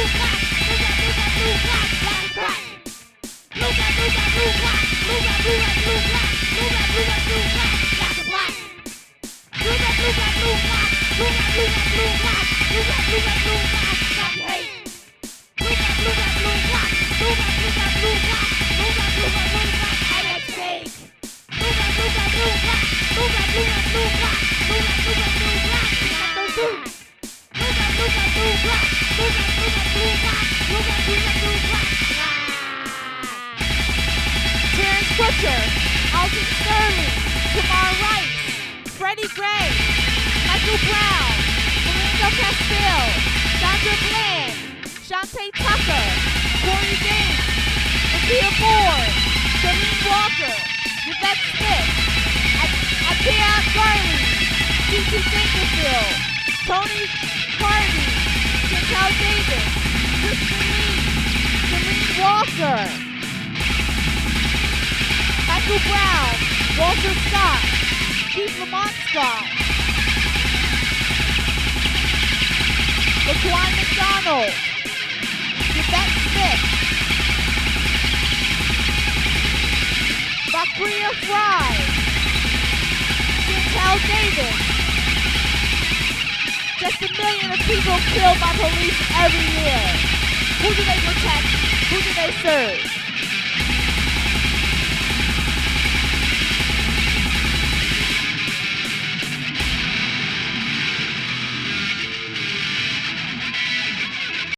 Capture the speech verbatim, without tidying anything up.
blue black, blue black, blue black, blue black, black is crack. Blue black, blue black, blue black, blue black, blue black, blue black, blue black, blue black, blue black, black is black. Blue black, blue black, blue black, blue black, blue black, blue black, blue black, blue black, blue black, black is hate. Blue black, blue black, blue black, blue black, blue black, blue black, blue black, blue black, blue black, I like fake. Blue black, blue black, blue black, blue black, blue black, blue black, blue black, blue black, blue black, black those two. Blue black, blue black, blue black, blue black, blue black, blue black, blue black, blue black, blue black, black. Terrence Butcher, Alton Sterling, Tamar Rice, Freddie Gray, Michael Brown, Melinda Castile, Sandra Bland, Shantae Tucker, Corey Gaines, Nakia Ford, Celine Walker, Yvette Smith, Akia Garley, T T Dangerfield, Tony Hardy, Chantel Davis, Kristen Lee, Celine Walker, Michael Brown, Walter Scott, Keith Lamont Scott, LaQuan McDonald, Yvette Smith, Bakria Fry, Chantel Davis. Just a million of people killed by police every year. Who do they protect? Who do they serve?